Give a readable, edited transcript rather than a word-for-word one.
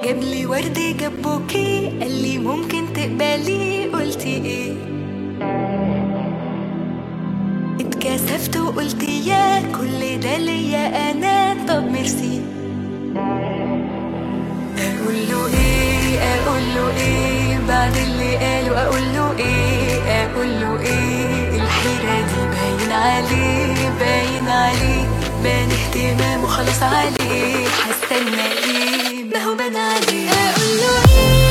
جابلي ورد جاب بوكي، قالي ممكن تقبلي، قلتي ايه؟ اتكسفت وقلت يا كل ده ليا انا، طب ميرسي. اقوله ايه بعد اللي قاله؟ اقوله ايه الحيرة دي؟ باين عليه بان اهتمامه خلاص عليه، هستنى ايه؟ ما هو بان عليه. اقوله ايه